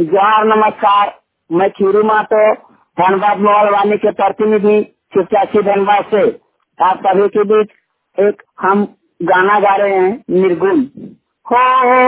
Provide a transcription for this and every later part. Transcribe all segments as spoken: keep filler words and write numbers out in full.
जोहार नमस्कार। मैं खीरू मातो धनबाद मोहलवानी के प्रतिनिधि शिवचाची धनबाद से आप सभी के बीच एक हम गाना गा रहे हैं निर्गुण। हो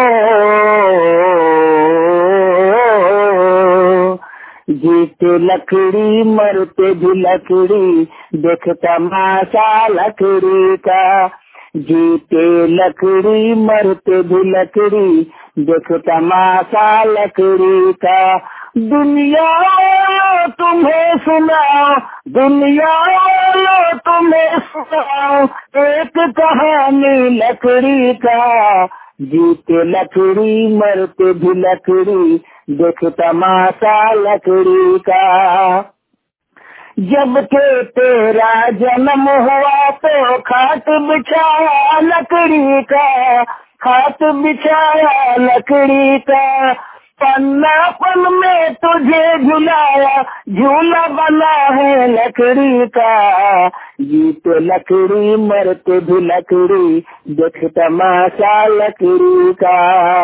जीते लकड़ी मरते भी लकड़ी, देख तमाशा लकड़ी का। जीते लकड़ी मरते भी लकड़ी, देख तमाशा लकड़ी का। दुनिया लो तुम्हें सुनाओ, दुनिया लो तुम्हें सुनाओ, एक कहानी लकड़ी का। जीते लकड़ी मरते भी लकड़ी, देख तमाशा लकड़ी का। जब के तेरा जन्म हुआ तो खाट बिछाया लकड़ी का, खाट बिछाया लकड़ी का। पन्नापन में तुझे झुलाया, झूला बना है लकड़ी का। जीते लकड़ी मरते भी लकड़ी, देख तमाशा लकड़ी का।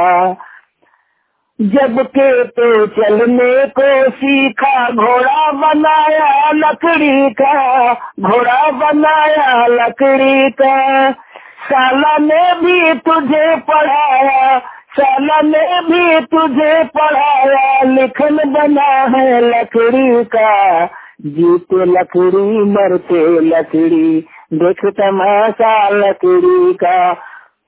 जब के तो चलने को सीखा, घोड़ा बनाया लकड़ी का, घोड़ा बनाया लकड़ी का। साला ने भी तुझे पढ़ाया, साला ने भी तुझे पढ़ाया, लिखन बना है लकड़ी का। जीते लकड़ी मरते लकड़ी, देख तमाशा लकड़ी का।